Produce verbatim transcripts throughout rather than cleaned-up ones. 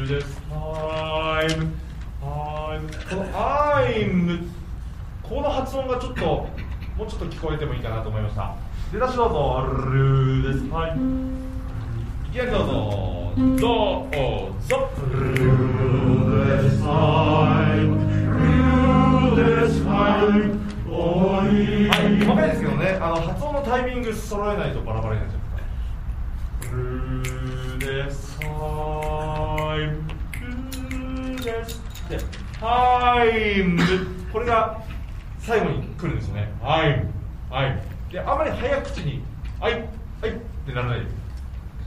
ですI'm I'm このI'mこの発音がちょっともうちょっと聞こえてもいいかなと思いました。出だしどうぞルですはいいきなりどうぞどうぞルですI'mルですI'mはい、細かいですけどね、あの発音のタイミング揃えないとバラバラになっちゃう。ルです、はい、ルですで、はい、これが最後に来るんですよね。はい、はい。で、あまり早口に、はい、はいってならないです。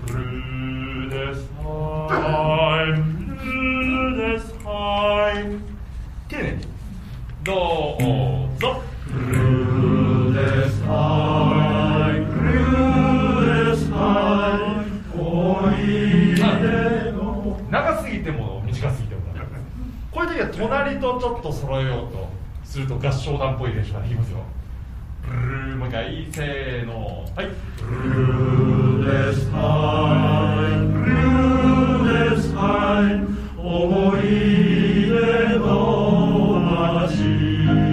ルです、はい、ルです、はい。丁寧に。どうぞ。ルですはいルですはいおいでの長すぎても短すぎてもこういう時は隣とちょっと揃えようとすると合唱団っぽい練習ができますよ。ルーもう一回せーのはいルーですはいルーですはい思い出の街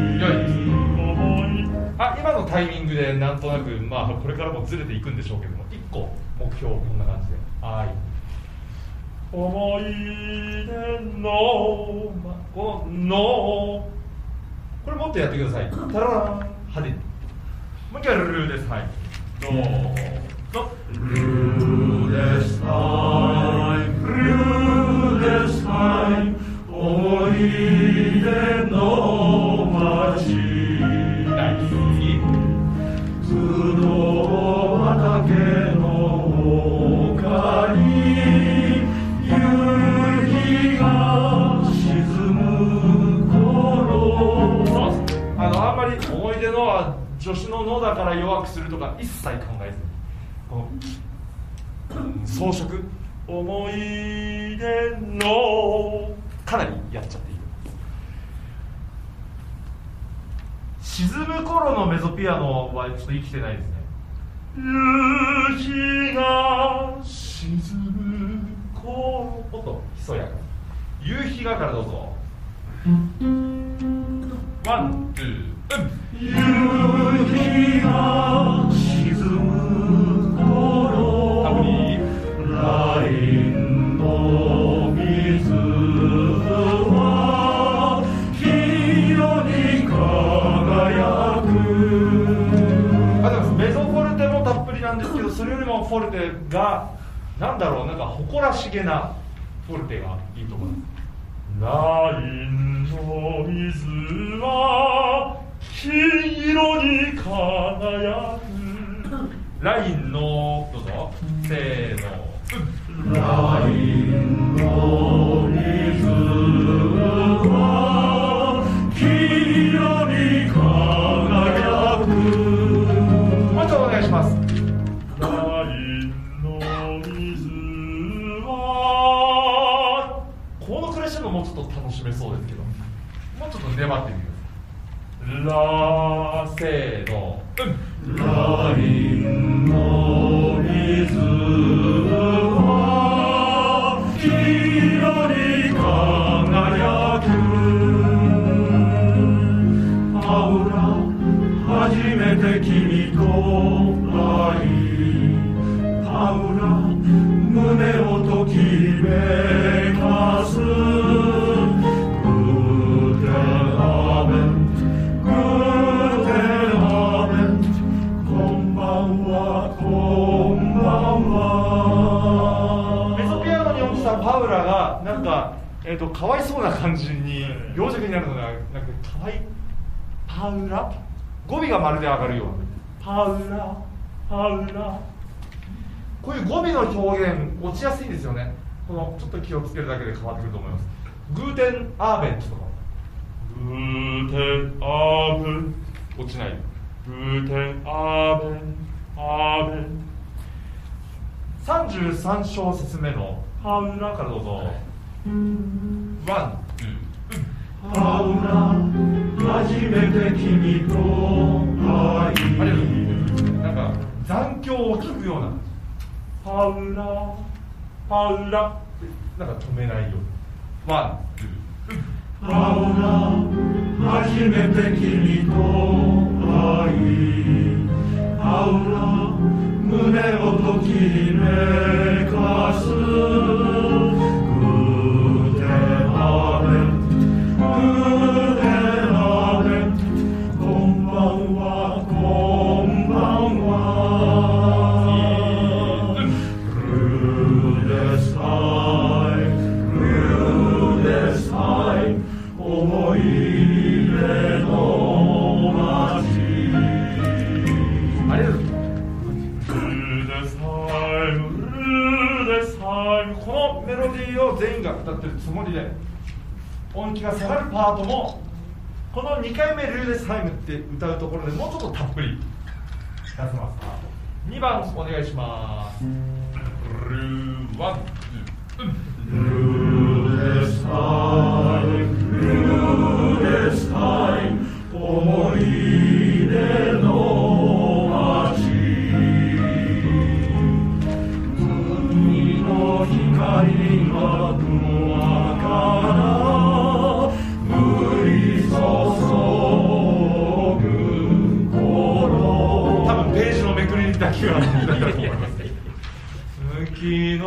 あ今のタイミングでなんとなく、まあ、これからもずれていくんでしょうけどもいっこ目標こんな感じではい思い出の、ま、こののこれもっとやってくださいタララン派手にもう一回ルルーですはいどうぞルーですはいルーですはい思い出の街ぶどう畑の丘に夕日が沈む頃あのあんまり思い出のは助詞ののだから弱くするとか一切考えずこの装飾思い出のかなりやっちゃっていい沈む頃のメゾピアノはちょっと生きてないですね。夕日が沈む頃おっとひそやか夕日がからどうぞワン、ツー、うん夕日が沈む頃あぶりラインの水は黄色に輝くあでもメゾフォルテもたっぷりなんですけどそれよりもフォルテがなんだろうなんか誇らしげなフォルテがいいと思います。ラインの水は金色に輝くラインのどうぞせーの、うん、ラインの水は金色に輝くもう一度お願いします。ラインの水はこのクレッシェンドもうちょっと楽しめそうですけどもうちょっと粘ってみてください。ラせーの、うん、ラインの水は黄色に輝くパウラ初めて君と会いパウラ胸をときめかすパウラがなんか、えーと、かわいそうな感じに病弱になるのがなんかかわいいパウラ語尾がまるで上がるようなパウラパウラこういう語尾の表現落ちやすいんですよね。このちょっと気をつけるだけで変わってくると思います。グーテンアーベントとかグーテンアーベン落ちないグーテンアーベンアーベンさんじゅうさん小節目のパウラからどうぞ。ワン、ツー、パウラ、初めて君と会い。ありがとう。なんか残響を聞くような。パウラ、パウラ、 なんか止めないようにワン、ツー、 青が初めて君と会い青が胸をときめかすグーテナベグーテナベこんばんはこんばんはルーデスアイルーデスアイ思い出の街ありがとう。このメロディーを全員が歌ってるつもりで音域が下がるパートもこのにかいめルーデスハイムって歌うところでもうちょっとたっぷり出せます。にばんお願いします。ルーワンツールーデスハイムルーデスハイム思い出の街光が雲から降り注ぐ頃多分ページのめくりだけはだったと思います。月の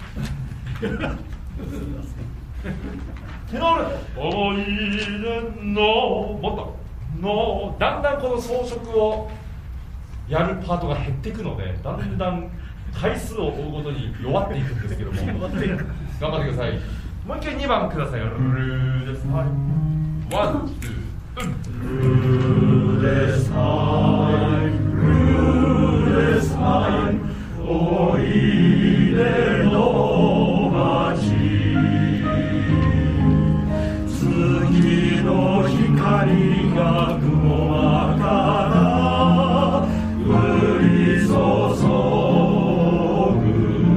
テノール思い出のもっとのだんだんこの装飾をやるパートが減っていくのでだんだん回数を追うごとに弱っていくんですけども頑張ってください。もう一回にばんください。ルーです。はい、ワン、ツー、 ルーですはいルーですはい思い出の街月の光が雲間から降り注ぐ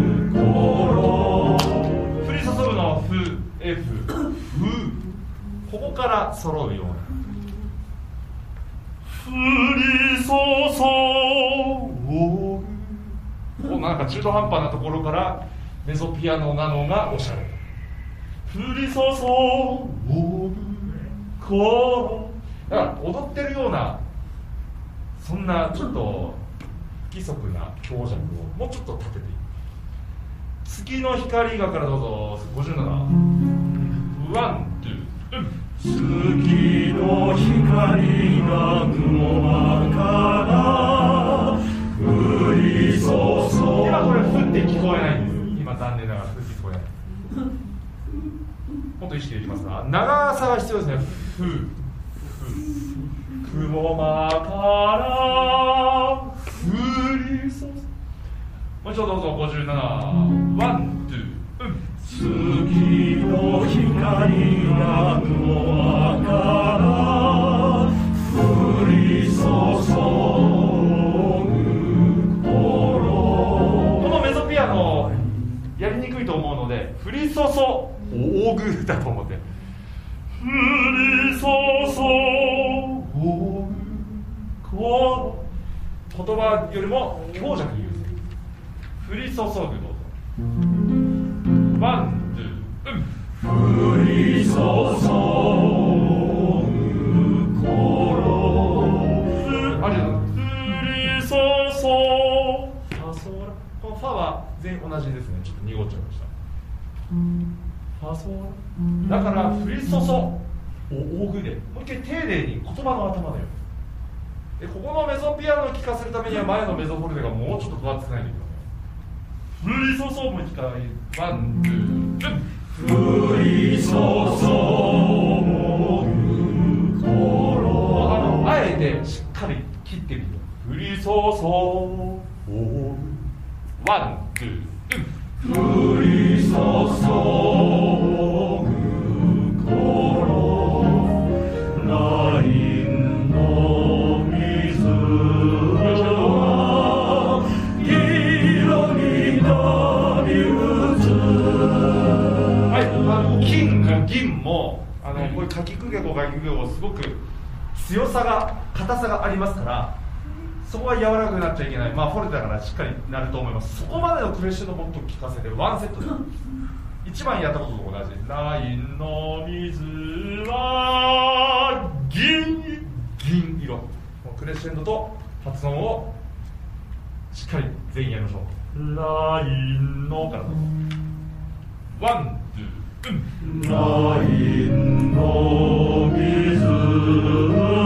F、ここから揃うような降り注ぐなんか中途半端なところからメゾピアノなのがおしゃれ。降り注ぐこだから踊ってるようなそんなちょっと不規則な強弱をもうちょっと立てていく。月の光がからどうぞ。ごじゅうななワン、ツー、うん月の光が雲間から降り注ぐ今これ降って聞こえないんです。今残念ながら降って聞こえない。もっと意識できますか。長さが必要ですね。ふふ雲間から降り注ぐもう一度どうぞ。ごじゅうななワン、ツー、うん月の光が雲間から降り注ぐ頃このメゾピアノやりにくいと思うので降り注ぐだと思って降り注ぐ頃言葉よりも強弱優先。降り注ぐどうぞ。ワン、ツー、うん降り注ぐ頃ありがとう。降り注ぐファソラこのファは全員同じですね。ちょっと濁っちゃいました。ファソラだから降り注ぐおぐでもう一回丁寧に言葉の頭のようにでここのメゾピアノを聴かせるためには前のメゾフォルテがもうちょっと分厚くないといけない。降り注ぐもう一回ワン、ツー、うん降り注ぐ頃あのあえてしっかり切ってみる。降り注ぐワン、ツー、うん降り注ぐ頃ラインの水は色に波打つはい、あの金も銀もあのこういうかきくけこかきくけこすごく強さが硬さがありますからそこは柔らかくなっちゃいけない。まあフォルテだからしっかりなると思います。そこまでのクレッシェンドもっと効かせてワンセットでいちばんやったことと同じ。ラインの水は銀銀色。クレッシェンドと発音をしっかり全員やりましょう。ラインのからどうぞ。ワン、ツー、うん。 ラインの水